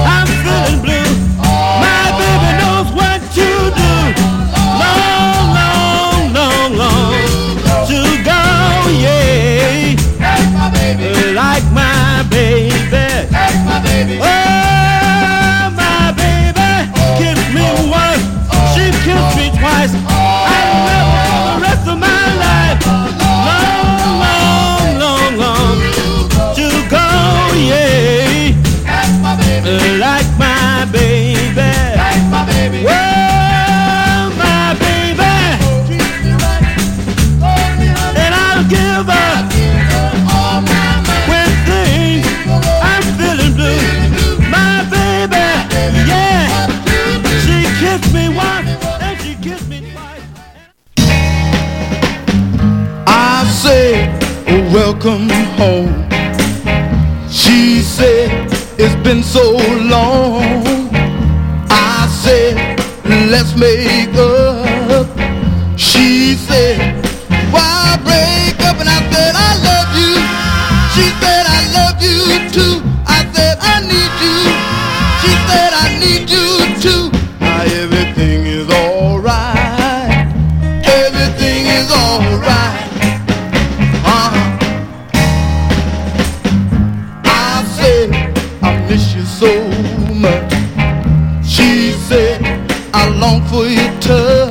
I'm feeling blue. My baby knows what to do. Long, long, long, long to go, yeah. Like my baby. Oh, my baby kissed me once. She kissed me twice. I love her for the rest of my life. Long, long, long, long to go, yeah. Like my baby. Oh, my baby. And I'll give her when things I'm feeling blue. My baby, yeah. She kissed me once and she kissed me twice. I said, welcome home. She said, it's been so long. I said, let's make up. She said, why break up? And I said, I love you. She said, I love you too. I said, I need you. She said, I need you too. Now everything is alright. Everything is alright. I said, I miss you so much. She said, I long for your touch.